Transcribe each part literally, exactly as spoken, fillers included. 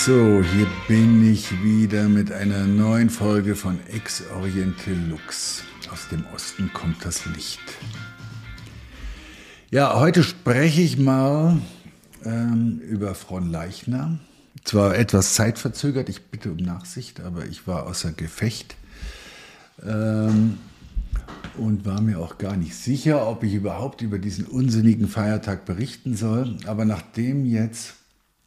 So, hier bin ich wieder mit einer neuen Folge von Ex Oriente Lux. Aus dem Osten kommt das Licht. Ja, heute spreche ich mal ähm, über Fronleichnam. Zwar etwas zeitverzögert, ich bitte um Nachsicht, aber ich war außer Gefecht ähm, und war mir auch gar nicht sicher, ob ich überhaupt über diesen unsinnigen Feiertag berichten soll. Aber nachdem jetzt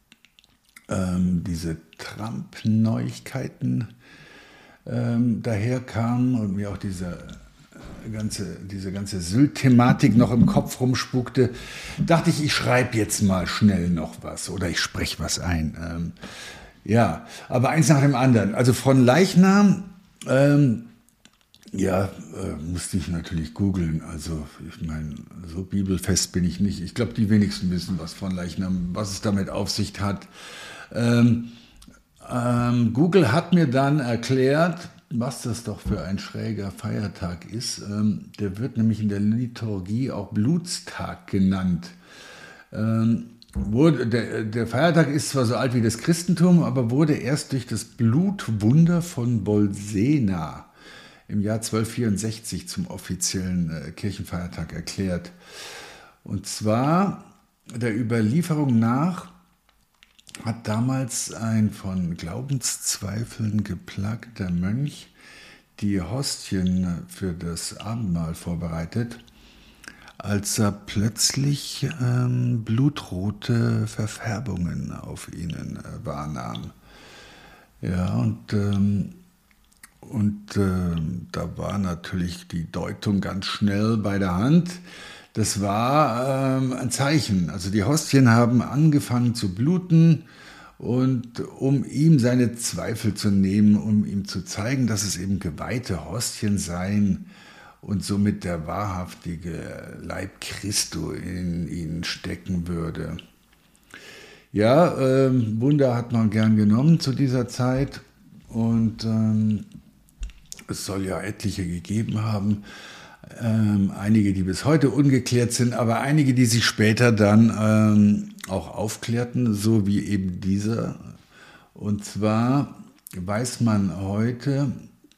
ähm, diese Trump-Neuigkeiten ähm, daherkamen und mir auch diese ganze, diese ganze Sylt-Thematik noch im Kopf rumspukte, dachte ich, ich schreibe jetzt mal schnell noch was oder ich spreche was ein. Ähm, ja, aber eins nach dem anderen. Also Fronleichnam, ähm, ja, äh, musste ich natürlich googeln. Also ich meine, so bibelfest bin ich nicht. Ich glaube, die wenigsten wissen, was Fronleichnam, was es damit auf sich hat. Ähm, ähm, Google hat mir dann erklärt, was das doch für ein schräger Feiertag ist. Ähm, der wird nämlich in der Liturgie auch Blutstag genannt. Ähm, wurde, der, der Feiertag ist zwar so alt wie das Christentum, aber wurde erst durch das Blutwunder von Bolsena im Jahr zwölfhundertvierundsechzig zum offiziellen äh, Kirchenfeiertag erklärt. Und zwar der Überlieferung nach hat damals ein von Glaubenszweifeln geplagter Mönch die Hostien für das Abendmahl vorbereitet, als er plötzlich ähm, blutrote Verfärbungen auf ihnen äh, wahrnahm. Ja, und, ähm, und äh, da war natürlich die Deutung ganz schnell bei der Hand. Das war ähm, ein Zeichen. Also die Hostien haben angefangen zu bluten und um ihm seine Zweifel zu nehmen, um ihm zu zeigen, dass es eben geweihte Hostien seien und somit der wahrhaftige Leib Christo in ihnen stecken würde. Ja, ähm, Wunder hat man gern genommen zu dieser Zeit und ähm, es soll ja etliche gegeben haben. Ähm, einige, die bis heute ungeklärt sind, aber einige, die sich später dann ähm, auch aufklärten, so wie eben dieser. Und zwar weiß man heute,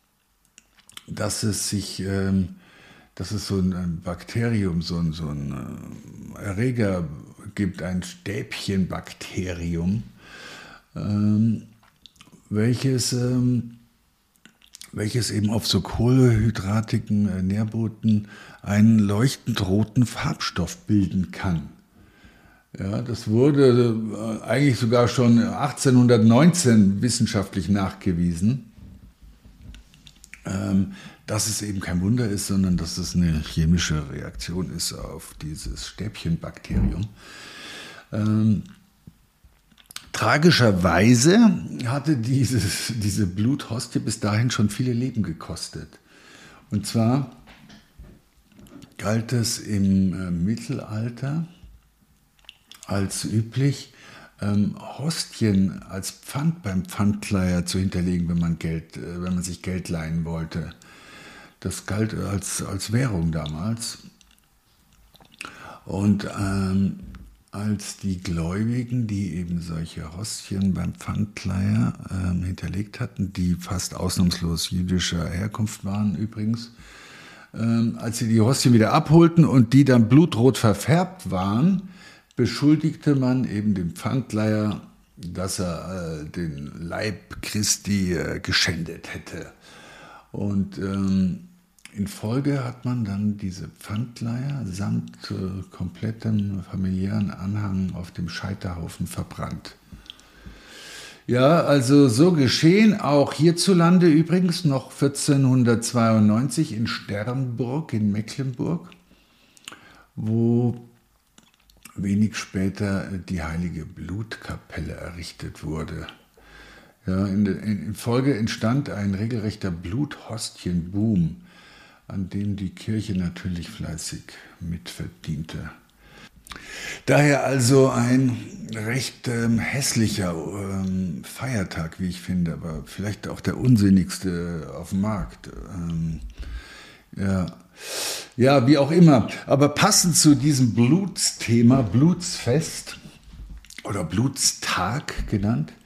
dass es sich, ähm, dass es so ein Bakterium, so ein, so ein äh, Erreger gibt, ein Stäbchenbakterium, ähm, welches ähm, welches eben auf so kohlenhydratigen Nährboden einen leuchtend roten Farbstoff bilden kann. Ja, das wurde eigentlich sogar schon achtzehnhundertneunzehn wissenschaftlich nachgewiesen, ähm, dass es eben kein Wunder ist, sondern dass es eine chemische Reaktion ist auf dieses Stäbchenbakterium. Ähm, Tragischerweise hatte dieses, diese Bluthostie bis dahin schon viele Leben gekostet. Und zwar galt es im äh, Mittelalter als üblich, ähm, Hostien als Pfand beim Pfandleiher zu hinterlegen, wenn man, Geld, äh, wenn man sich Geld leihen wollte. Das galt als, als Währung damals. Und ähm, als die Gläubigen, die eben solche Hostien beim Pfandleiher äh, hinterlegt hatten, die fast ausnahmslos jüdischer Herkunft waren übrigens, ähm, als sie die Hostien wieder abholten und die dann blutrot verfärbt waren, beschuldigte man eben den Pfandleiher, dass er äh, den Leib Christi äh, geschändet hätte. Und ähm, in Folge hat man dann diese Pfandleiher samt äh, komplettem familiären Anhang auf dem Scheiterhaufen verbrannt. Ja, also so geschehen auch hierzulande übrigens noch vierzehnhundertzweiundneunzig in Sternburg in Mecklenburg, wo wenig später die heilige Blutkapelle errichtet wurde. Ja, in, in, in Folge entstand ein regelrechter Bluthostienboom, an dem die Kirche natürlich fleißig mitverdiente. Daher also ein recht ähm, hässlicher ähm, Feiertag, wie ich finde, aber vielleicht auch der unsinnigste auf dem Markt. Ähm, ja. ja, wie auch immer. Aber passend zu diesem Blutsthema, Blutsfest oder Blutstag genannt,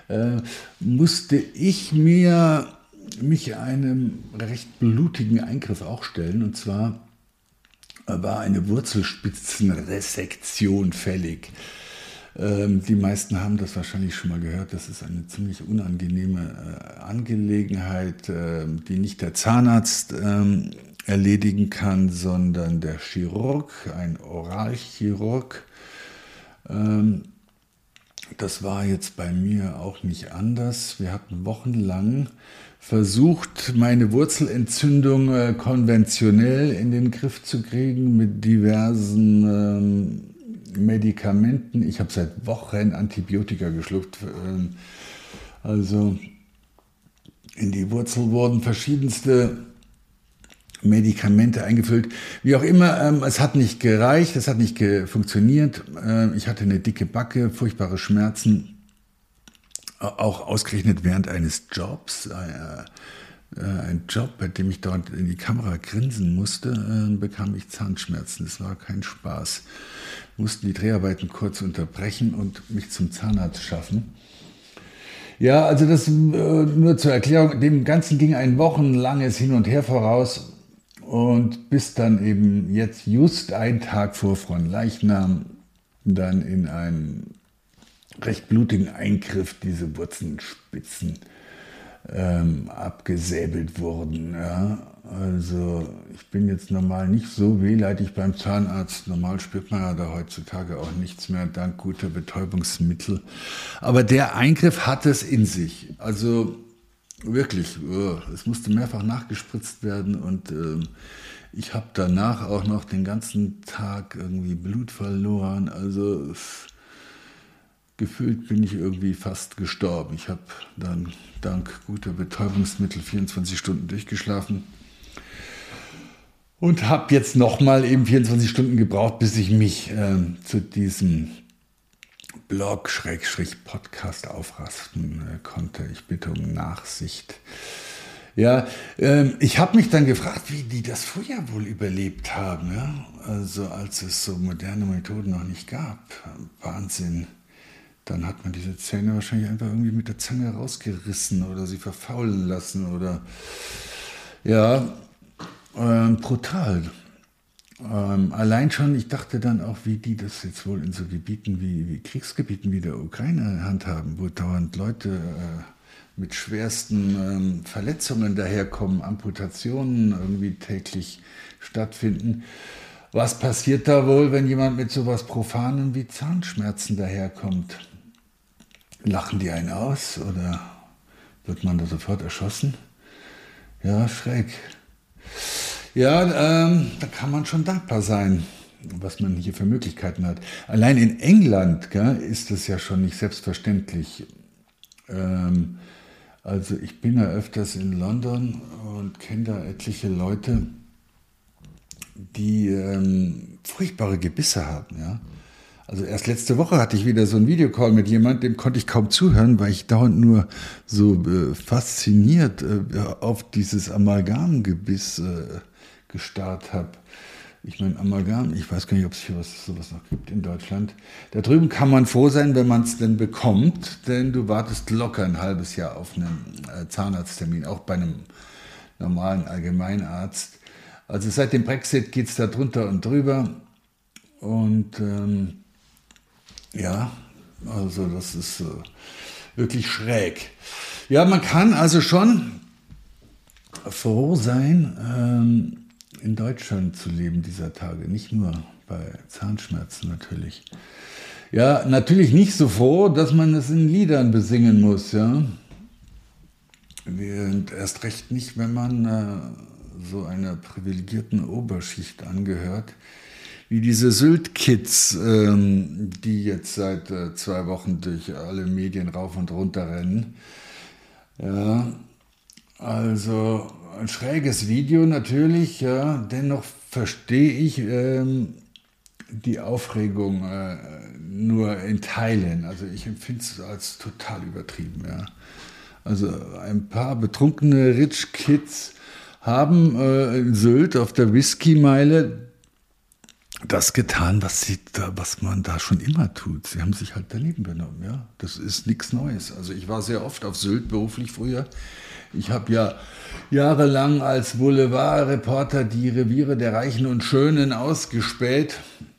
äh, musste ich mir mich einem recht blutigen Eingriff auch stellen. Und zwar war eine Wurzelspitzenresektion fällig. Ähm, die meisten haben das wahrscheinlich schon mal gehört. Das ist eine ziemlich unangenehme äh, Angelegenheit, äh, die nicht der Zahnarzt ähm, erledigen kann, sondern der Chirurg, ein Oralchirurg. Ähm, das war jetzt bei mir auch nicht anders. Wir hatten wochenlang versucht, meine Wurzelentzündung äh, konventionell in den Griff zu kriegen mit diversen ähm, Medikamenten. Ich habe seit Wochen Antibiotika geschluckt. Ähm, also in die Wurzel wurden verschiedenste Medikamente eingefüllt. Wie auch immer, ähm, es hat nicht gereicht, es hat nicht ge- funktioniert. Ähm, ich hatte eine dicke Backe, furchtbare Schmerzen. Auch ausgerechnet während eines Jobs, äh, äh, ein Job, bei dem ich dort in die Kamera grinsen musste, äh, bekam ich Zahnschmerzen. Das war kein Spaß. Mussten die Dreharbeiten kurz unterbrechen und mich zum Zahnarzt schaffen. Ja, also das äh, nur zur Erklärung, dem Ganzen ging ein wochenlanges Hin und Her voraus und bis dann eben jetzt just einen Tag vor Fronleichnam dann in einem recht blutigen Eingriff diese Wurzelspitzen ähm, abgesäbelt wurden. Ja. Also ich bin jetzt normal nicht so wehleidig beim Zahnarzt. Normal spürt man ja da heutzutage auch nichts mehr, dank guter Betäubungsmittel. Aber der Eingriff hat es in sich. Also wirklich, oh, es musste mehrfach nachgespritzt werden und ähm, ich habe danach auch noch den ganzen Tag irgendwie Blut verloren. Also gefühlt bin ich irgendwie fast gestorben. Ich habe dann dank guter Betäubungsmittel vierundzwanzig Stunden durchgeschlafen und habe jetzt nochmal eben vierundzwanzig Stunden gebraucht, bis ich mich äh, zu diesem Blog Schrägstrich Podcast aufrasten äh, konnte. Ich bitte um Nachsicht. Ja, ähm, ich habe mich dann gefragt, wie die das früher wohl überlebt haben. Ja? Also als es so moderne Methoden noch nicht gab. Wahnsinn. Dann hat man diese Zähne wahrscheinlich einfach irgendwie mit der Zange rausgerissen oder sie verfaulen lassen oder ja, ähm, brutal. Ähm, allein schon, ich dachte dann auch, wie die das jetzt wohl in so Gebieten wie, wie Kriegsgebieten wie der Ukraine handhaben, wo dauernd Leute äh, mit schwersten ähm, Verletzungen daherkommen, Amputationen irgendwie täglich stattfinden. Was passiert da wohl, wenn jemand mit sowas Profanem wie Zahnschmerzen daherkommt? Lachen die einen aus oder wird man da sofort erschossen? Ja, schräg. Ja, ähm, da kann man schon dankbar sein, was man hier für Möglichkeiten hat. Allein in England, gell, ist das ja schon nicht selbstverständlich. Ähm, also ich bin ja öfters in London und kenne da etliche Leute, die ähm, furchtbare Gebisse haben, ja. Also erst letzte Woche hatte ich wieder so einen Videocall mit jemandem, dem konnte ich kaum zuhören, weil ich dauernd nur so äh, fasziniert äh, auf dieses Amalgamgebiss äh, gestarrt habe. Ich meine, Amalgam, ich weiß gar nicht, ob es hier was, sowas noch gibt in Deutschland. Da drüben kann man froh sein, wenn man es denn bekommt, denn du wartest locker ein halbes Jahr auf einen äh, Zahnarzttermin, auch bei einem normalen Allgemeinarzt. Also seit dem Brexit geht es da drunter und drüber und ähm, ja, also das ist äh, wirklich schräg. Ja, man kann also schon froh sein, ähm, in Deutschland zu leben dieser Tage, nicht nur bei Zahnschmerzen natürlich. Ja, natürlich nicht so froh, dass man es in Liedern besingen muss, ja. Und erst recht nicht, wenn man äh, so einer privilegierten Oberschicht angehört, wie diese Sylt-Kids, ähm, die jetzt seit äh, zwei Wochen durch alle Medien rauf und runter rennen. Ja, also ein schräges Video natürlich, ja, dennoch verstehe ich ähm, die Aufregung äh, nur in Teilen. Also ich empfinde es als total übertrieben, ja. Also ein paar betrunkene Rich Kids haben äh, in Sylt auf der Whisky-Meile das getan, was, sie da, was man da schon immer tut. Sie haben sich halt daneben benommen. Ja? Das ist nichts Neues. Also ich war sehr oft auf Sylt beruflich früher. Ich habe ja jahrelang als Boulevardreporter die Reviere der Reichen und Schönen ausgespäht.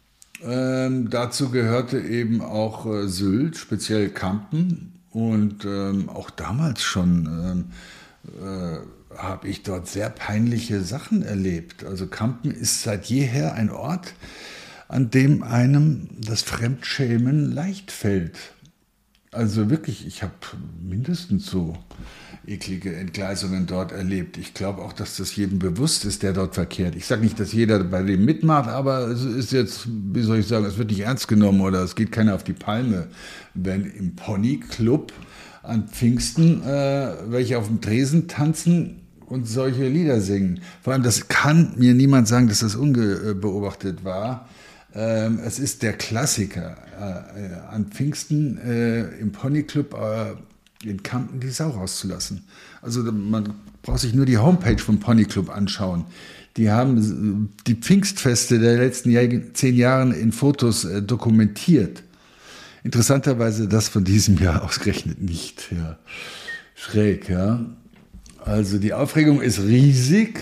Ähm, dazu gehörte eben auch äh, Sylt, speziell Kampen. Und ähm, auch damals schon ähm, äh, habe ich dort sehr peinliche Sachen erlebt. Also Kampen ist seit jeher ein Ort, an dem einem das Fremdschämen leicht fällt. Also wirklich, ich habe mindestens so eklige Entgleisungen dort erlebt. Ich glaube auch, dass das jedem bewusst ist, der dort verkehrt. Ich sage nicht, dass jeder bei dem mitmacht, aber es ist jetzt, wie soll ich sagen, es wird nicht ernst genommen oder es geht keiner auf die Palme, wenn im Ponyclub an Pfingsten äh, welche auf dem Tresen tanzen und solche Lieder singen. Vor allem, das kann mir niemand sagen, dass das unbeobachtet war. Ähm, es ist der Klassiker, äh, an Pfingsten äh, im Ponyclub äh, in Kampen die Sau rauszulassen. Also man braucht sich nur die Homepage vom Ponyclub anschauen. Die haben die Pfingstfeste der letzten Jahr, zehn Jahren in Fotos äh, dokumentiert. Interessanterweise das von diesem Jahr ausgerechnet nicht. Ja. Schräg, ja. Also die Aufregung ist riesig.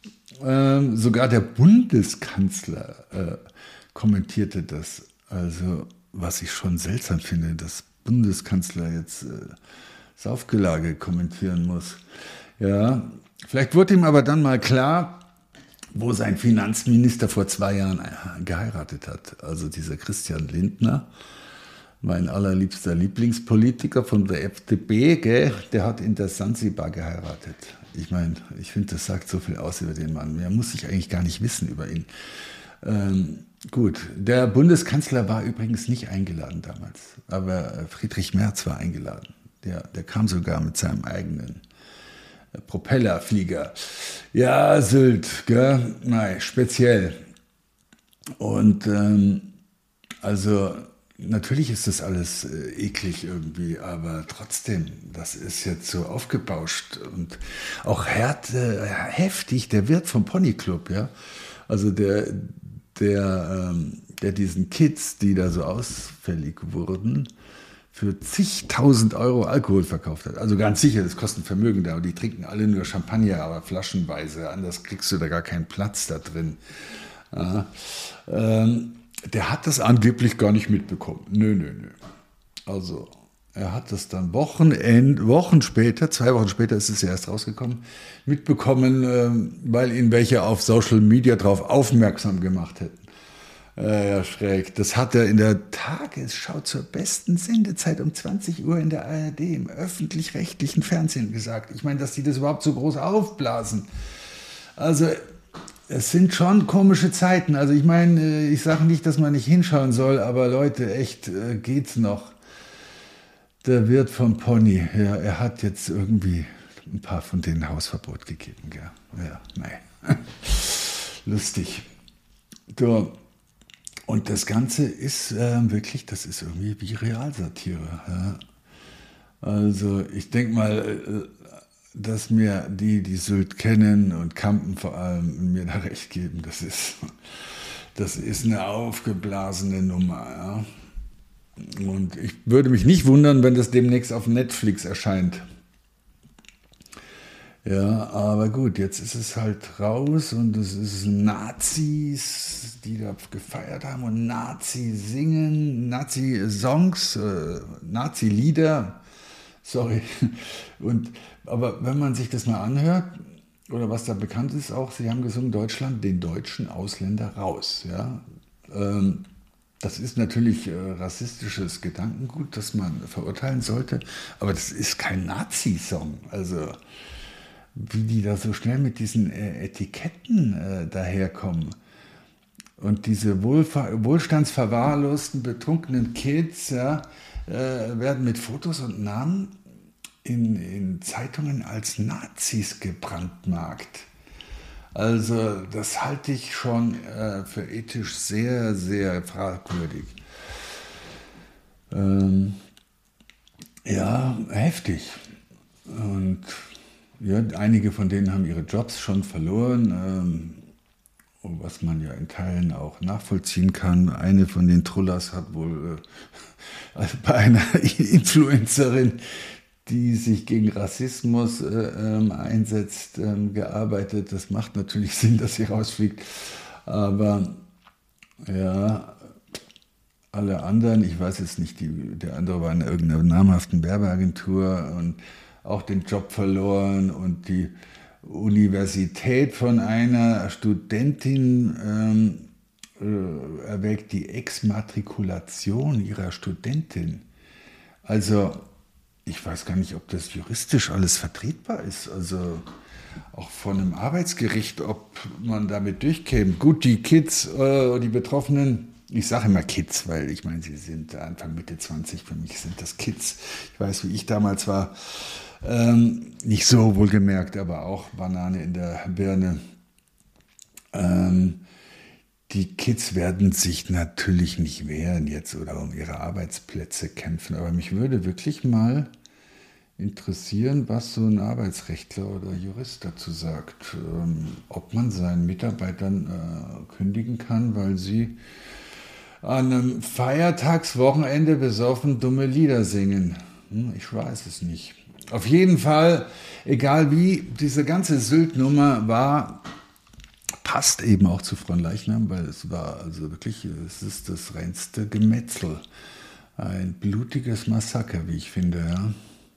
Ähm, sogar der Bundeskanzler äh, kommentierte das. Also was ich schon seltsam finde, dass Bundeskanzler jetzt äh, Saufgelage kommentieren muss. Ja, vielleicht wurde ihm aber dann mal klar, wo sein Finanzminister vor zwei Jahren geheiratet hat. Also dieser Christian Lindner, mein allerliebster Lieblingspolitiker von der F D P, gell, der hat in der Sansibar geheiratet. Ich meine, ich finde, das sagt so viel aus über den Mann. Mehr muss ich eigentlich gar nicht wissen über ihn. Ähm, gut, der Bundeskanzler war übrigens nicht eingeladen damals, aber Friedrich Merz war eingeladen. Der, der kam sogar mit seinem eigenen Propellerflieger. Ja, Sylt, gell? Nein, speziell. Und ähm, also natürlich ist das alles äh, eklig irgendwie, aber trotzdem, das ist jetzt so aufgebauscht und auch hart, äh, heftig. Der Wirt vom Ponyclub, ja, also der, der, ähm, der diesen Kids, die da so ausfällig wurden, für zigtausend Euro Alkohol verkauft hat. Also ganz sicher, das kostet ein Vermögen da. Aber die trinken alle nur Champagner, aber flaschenweise. Anders kriegst du da gar keinen Platz da drin. Ja. Ähm, der hat das angeblich gar nicht mitbekommen. Nö, nö, nö. Also er hat das dann Wochenend, Wochen später, zwei Wochen später ist es ja erst rausgekommen, mitbekommen, ähm, weil ihn welche auf Social Media darauf aufmerksam gemacht hätten. Äh, ja, schräg. Das hat er in der Tagesschau zur besten Sendezeit um zwanzig Uhr in der A R D im öffentlich-rechtlichen Fernsehen gesagt. Ich meine, dass die das überhaupt so groß aufblasen. Also es sind schon komische Zeiten. Also ich meine, ich sage nicht, dass man nicht hinschauen soll, aber Leute, echt, äh, geht's noch? Der Wirt vom Pony, ja, er hat jetzt irgendwie ein paar von denen Hausverbot gegeben. Gell? Ja, nein. Lustig. So. Und das Ganze ist äh, wirklich, das ist irgendwie wie Realsatire. Ja. Also ich denke mal, äh, dass mir die, die Sylt kennen und Kampen vor allem, mir da recht geben, das ist, das ist eine aufgeblasene Nummer. Ja. Und ich würde mich nicht wundern, wenn das demnächst auf Netflix erscheint. Ja, aber gut, jetzt ist es halt raus und es ist Nazis, die da gefeiert haben und Nazi-Singen, Nazi-Songs, äh, Nazi-Lieder, sorry. Und, aber wenn man sich das mal anhört, oder was da bekannt ist auch, sie haben gesungen, Deutschland, den deutschen Ausländer raus. Ja? Ähm, das ist natürlich äh, rassistisches Gedankengut, das man verurteilen sollte, aber das ist kein Nazi-Song, also wie die da so schnell mit diesen äh, Etiketten äh, daherkommen. Und diese wohlver- wohlstandsverwahrlosten, betrunkenen Kids ja, äh, werden mit Fotos und Namen in, in Zeitungen als Nazis gebrandmarkt. Also das halte ich schon äh, für ethisch sehr, sehr fragwürdig. Ähm, ja, heftig. Und ja, einige von denen haben ihre Jobs schon verloren. Ähm, was man ja in Teilen auch nachvollziehen kann. Eine von den Trullers hat wohl äh, also bei einer Influencerin, die sich gegen Rassismus äh, ähm, einsetzt, ähm, gearbeitet. Das macht natürlich Sinn, dass sie rausfliegt. Aber ja, alle anderen, ich weiß jetzt nicht, die, der andere war in irgendeiner namhaften Werbeagentur und auch den Job verloren und die Universität von einer Studentin ähm, äh, erwägt die Exmatrikulation ihrer Studentin. Also ich weiß gar nicht, ob das juristisch alles vertretbar ist. Also auch von einem Arbeitsgericht, ob man damit durchkäme. Gut, die Kids, äh, die Betroffenen, ich sage immer Kids, weil ich meine, sie sind Anfang, Mitte zwanzig, für mich sind das Kids. Ich weiß, wie ich damals war. Ähm, nicht so wohlgemerkt, aber auch Banane in der Birne. Ähm, die Kids werden sich natürlich nicht wehren jetzt oder um ihre Arbeitsplätze kämpfen, aber mich würde wirklich mal interessieren, was so ein Arbeitsrechtler oder Jurist dazu sagt. Ähm, ob man seinen Mitarbeitern äh, kündigen kann, weil sie an einem Feiertagswochenende besoffen dumme Lieder singen. Hm, ich weiß es nicht. Auf jeden Fall, egal wie, diese ganze Sylt-Nummer war, passt eben auch zu Fronleichnam, weil es war also wirklich, es ist das reinste Gemetzel. Ein blutiges Massaker, wie ich finde, ja.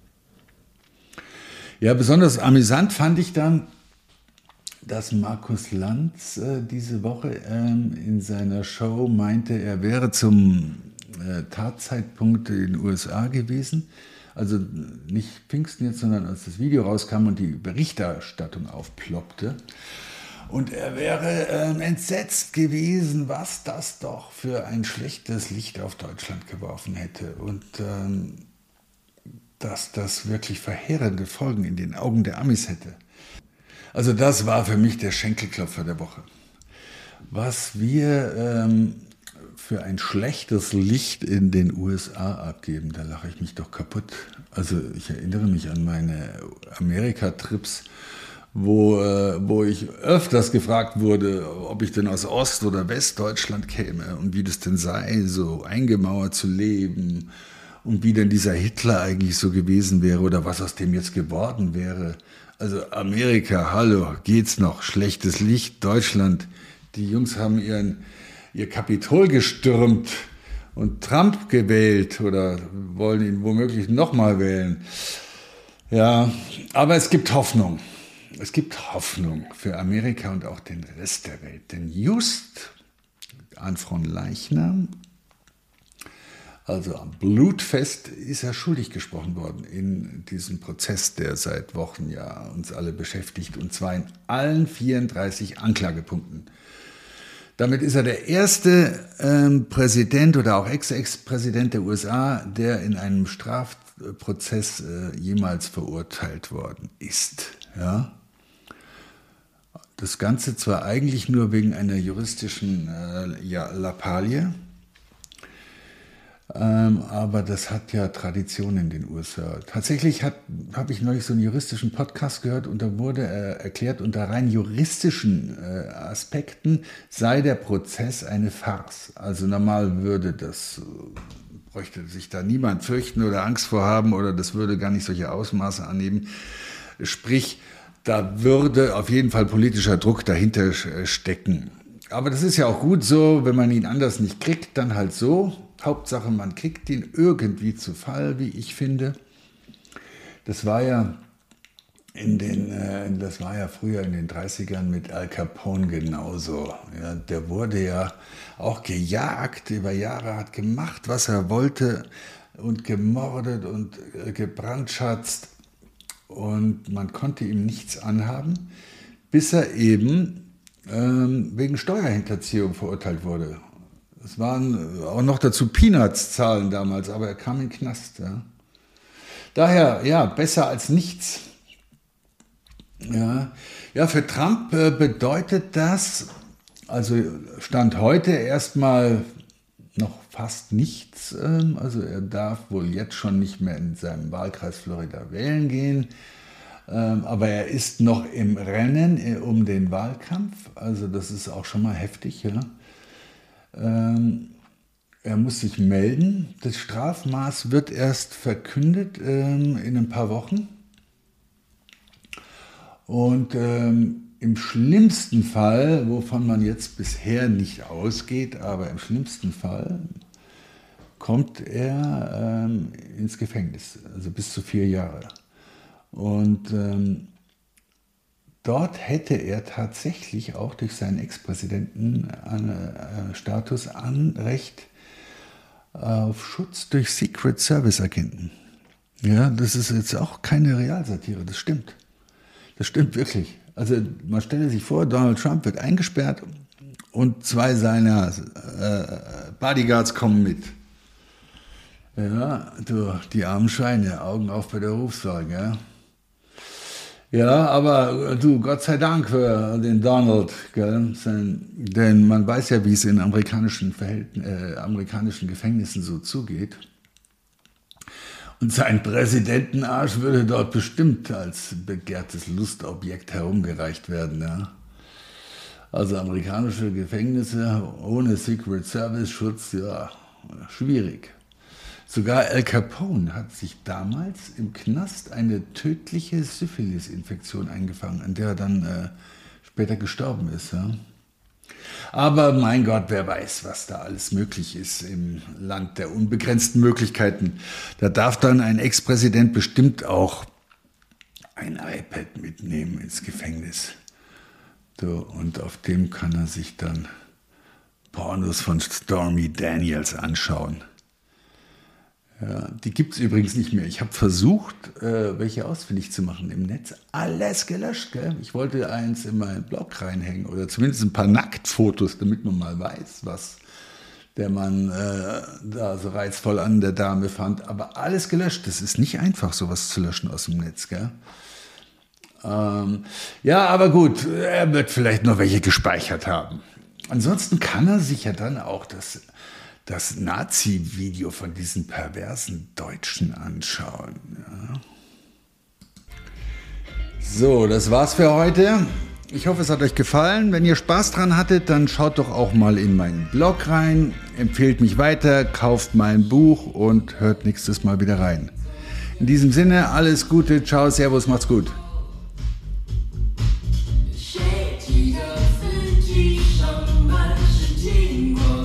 Ja, besonders amüsant fand ich dann, dass Markus Lanz äh, diese Woche ähm, in seiner Show meinte, er wäre zum äh, Tatzeitpunkt in den U S A gewesen. Also nicht Pfingsten jetzt, sondern als das Video rauskam und die Berichterstattung aufploppte. Und er wäre ähm, entsetzt gewesen, was das doch für ein schlechtes Licht auf Deutschland geworfen hätte. Und ähm, dass das wirklich verheerende Folgen in den Augen der Amis hätte. Also das war für mich der Schenkelklopfer der Woche. Was wir ähm, für ein schlechtes Licht in den U S A abgeben, da lache ich mich doch kaputt. Also ich erinnere mich an meine Amerika-Trips, wo, äh, wo ich öfters gefragt wurde, ob ich denn aus Ost- oder Westdeutschland käme und wie das denn sei, so eingemauert zu leben und wie denn dieser Hitler eigentlich so gewesen wäre oder was aus dem jetzt geworden wäre. Also Amerika, hallo, geht's noch? Schlechtes Licht, Deutschland. Die Jungs haben ihren, ihr Kapitol gestürmt und Trump gewählt oder wollen ihn womöglich nochmal wählen. Ja, aber es gibt Hoffnung. Es gibt Hoffnung für Amerika und auch den Rest der Welt. Denn just an Fronleichnam, also am Blutfest, ist er schuldig gesprochen worden in diesem Prozess, der seit Wochen ja uns alle beschäftigt, und zwar in allen vierunddreißig Anklagepunkten. Damit ist er der erste ähm, Präsident oder auch Ex-Ex-Präsident der U S A, der in einem Strafprozess äh, jemals verurteilt worden ist. Ja? Das Ganze zwar eigentlich nur wegen einer juristischen äh, ja, Lappalie, Ähm, aber das hat ja Tradition in den U S A. Tatsächlich habe ich neulich so einen juristischen Podcast gehört und da wurde äh, erklärt, unter rein juristischen äh, Aspekten sei der Prozess eine Farce. Also normal würde das, äh, bräuchte sich da niemand fürchten oder Angst vor haben oder das würde gar nicht solche Ausmaße annehmen. Sprich, da würde auf jeden Fall politischer Druck dahinter stecken. Aber das ist ja auch gut so, wenn man ihn anders nicht kriegt, dann halt so. Hauptsache, man kriegt ihn irgendwie zu Fall, wie ich finde. Das war ja in den, äh, das war ja früher in den dreißigern mit Al Capone genauso. Ja, der wurde ja auch gejagt über Jahre, hat gemacht, was er wollte und gemordet und äh, gebrandschatzt und man konnte ihm nichts anhaben, bis er eben ähm, wegen Steuerhinterziehung verurteilt wurde. Es waren auch noch dazu Peanuts-Zahlen damals, aber er kam in den Knast. Ja. Daher, ja, besser als nichts. Ja, ja für Trump äh, bedeutet das, also Stand heute erstmal noch fast nichts. Ähm, also er darf wohl jetzt schon nicht mehr in seinem Wahlkreis Florida wählen gehen. Ähm, aber er ist noch im Rennen äh, um den Wahlkampf. Also das ist auch schon mal heftig. Ja? Ähm, er muss sich melden. Das Strafmaß wird erst verkündet ähm, in ein paar Wochen. Und ähm, im schlimmsten Fall, wovon man jetzt bisher nicht ausgeht, aber im schlimmsten Fall kommt er ähm, ins Gefängnis, also bis zu vier Jahre. Und ähm, dort hätte er tatsächlich auch durch seinen Ex-Präsidenten-Status Anrecht auf Schutz durch Secret Service Agenten. Ja, das ist jetzt auch keine Realsatire, das stimmt. Das stimmt wirklich. Also man stelle sich vor, Donald Trump wird eingesperrt und zwei seiner äh, Bodyguards kommen mit. Ja, du, die armen Schweine, Augen auf bei der Rufsaal, gell? Ja, aber du, Gott sei Dank für den Donald, gell? Sein, denn man weiß ja, wie es in amerikanischen, Verhältn- äh, amerikanischen Gefängnissen so zugeht. Und sein Präsidentenarsch würde dort bestimmt als begehrtes Lustobjekt herumgereicht werden. Ja? Also amerikanische Gefängnisse ohne Secret Service Schutz, ja, schwierig. Sogar Al Capone hat sich damals im Knast eine tödliche Syphilis-Infektion eingefangen, an der er dann äh, später gestorben ist. Ja? Aber mein Gott, wer weiß, was da alles möglich ist im Land der unbegrenzten Möglichkeiten. Da darf dann ein Ex-Präsident bestimmt auch ein iPad mitnehmen ins Gefängnis. So, und auf dem kann er sich dann Pornos von Stormy Daniels anschauen. Ja, die gibt es übrigens nicht mehr. Ich habe versucht, äh, welche ausfindig zu machen im Netz. Alles gelöscht, gell? Ich wollte eins in meinen Blog reinhängen oder zumindest ein paar Nacktfotos, damit man mal weiß, was der Mann äh, da so reizvoll an der Dame fand. Aber alles gelöscht. Das ist nicht einfach, sowas zu löschen aus dem Netz, gell? Ähm, ja, aber gut, er wird vielleicht noch welche gespeichert haben. Ansonsten kann er sich ja dann auch das... das Nazi-Video von diesen perversen Deutschen anschauen. Ja. So, das war's für heute. Ich hoffe, es hat euch gefallen. Wenn ihr Spaß dran hattet, dann schaut doch auch mal in meinen Blog rein, empfehlt mich weiter, kauft mein Buch und hört nächstes Mal wieder rein. In diesem Sinne, alles Gute, ciao, servus, macht's gut. 谁记得自己什么是经过？